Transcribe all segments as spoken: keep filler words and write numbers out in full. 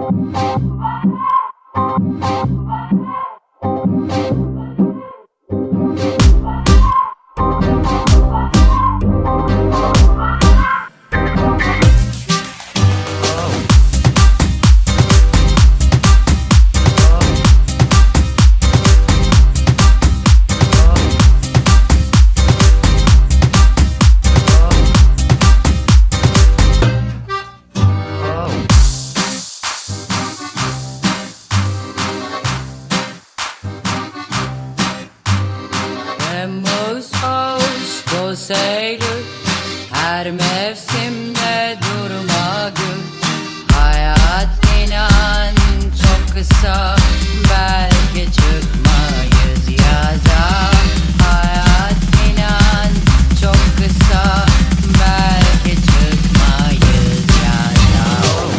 Temmuz, Ağustos, Eylül, her mevsimde durma gül. Hayat inan çok kısa, belki çıkmayız yaza. Hayat inan çok kısa, belki çıkmayız yaza.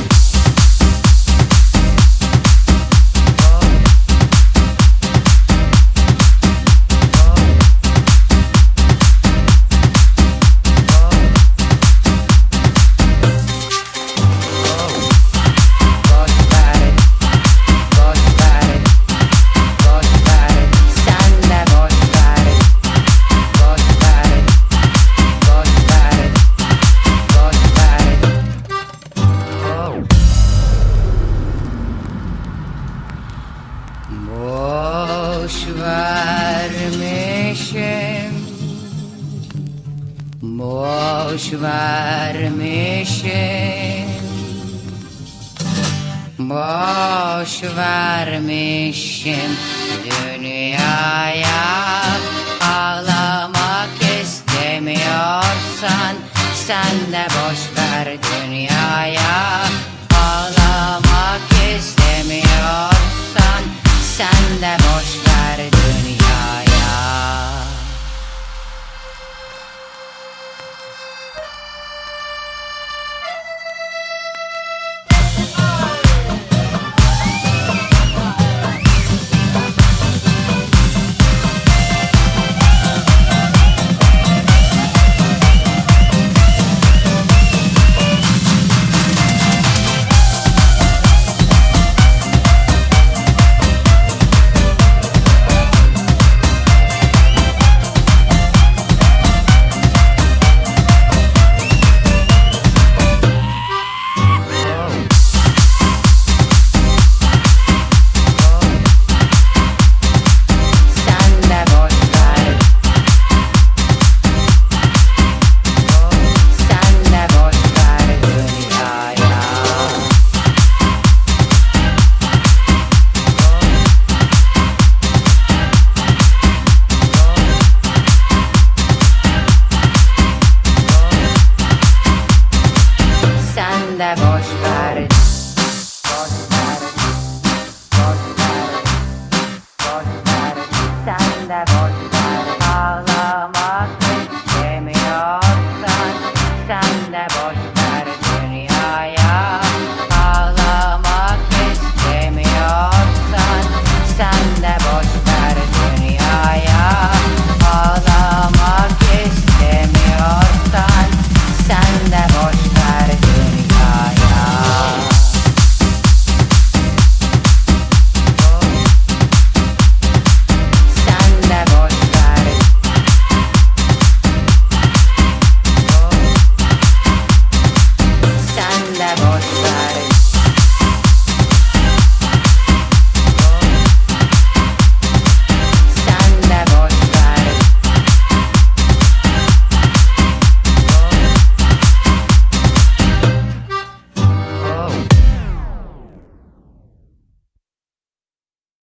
Boş vermişim, boş vermişim, boş vermişim dünyaya. Ağlamak istemiyorsan sen de boş ver dünyaya. Ağlamak istemiyorsan sen de boş ver dünyaya. Sen de boş ver, boş ver, boş ver, boş ver, sen de boş ver.